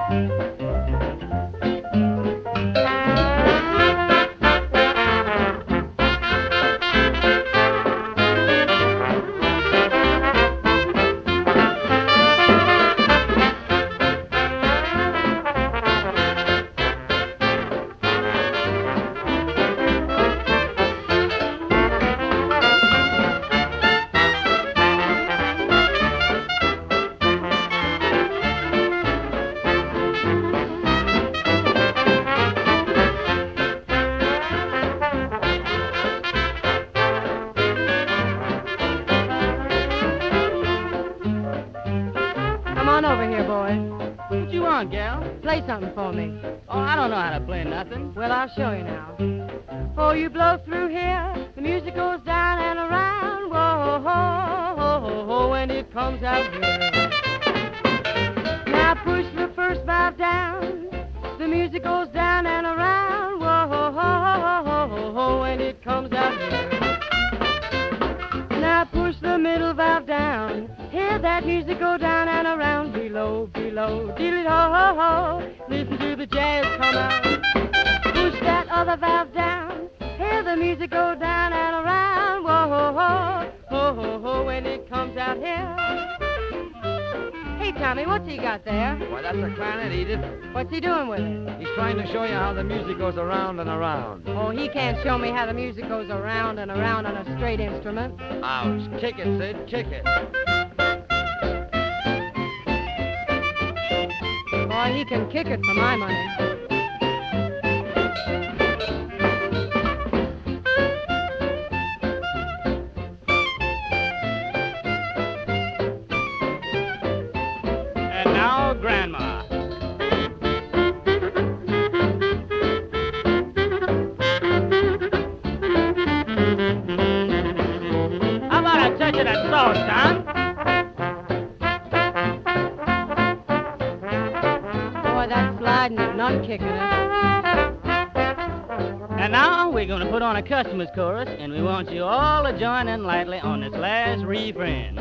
Come on over here, boy. What you want, gal? Play something for me. Oh, I don't know how to play nothing. Well, I'll show you now. Oh, you blow through here, the music goes down and around. Whoa, ho, ho, ho, ho, when it comes out here. Now push the first valve down, the music goes down and around. Whoa, ho, ho, ho, ho, ho, when it comes out here. Now push the middle valve down, hear that music go down and around. Below, below, diddly-ho-ho-ho, listen to the jazz come out. Push that other valve down, hear the music go down and around. Whoa-ho-ho, ho-ho-ho, when it comes out here. Hey, Tommy, what's he got there? Why, that's a clarinet, Edith. What's he doing with it? He's trying to show you how the music goes around and around. Oh, he can't show me how the music goes around and around on a straight instrument. Ouch. Kick it, Sid. Kick it. Boy, he can kick it for my money. And now, Grandma. How about a touch of that sauce, son? Boy, that sliding is not kicking it. And now we're going to put on a customer's chorus, and we want you all to join in lightly on this last refrain.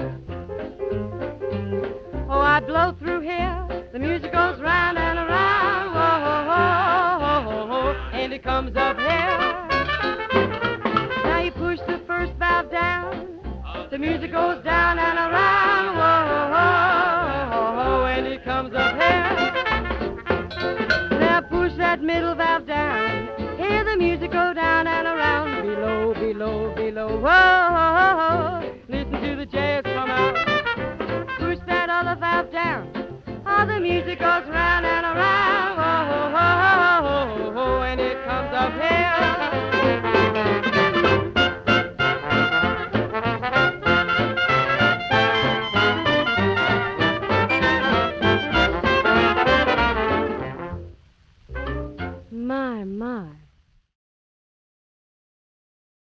Oh, I blow through here, the music goes round and around. Whoa, ho, ho, ho, ho, and it comes up here. Now you push the first valve down, the music goes down and around. Whoa, ho, ho, ho, and it comes up here. Now push that middle valve down, hear the music go down and around. Below, below, below, whoa, ho, ho, ho, listen to the jazz come out. Push that other valve down, all the music goes round and around. Whoa, ho, ho, ho, ho, ho, and it comes up here.